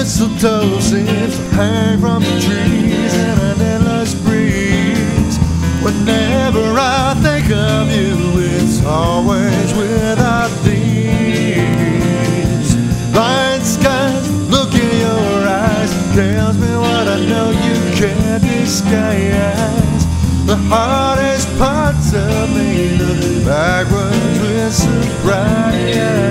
mistletoe seems to hang from the trees in an endless breeze. Whenever I think of you, it's always without these. Blind skies, look in your eyes, tells me what I know you can't disguise. The hardest parts of me look backwards with surprise.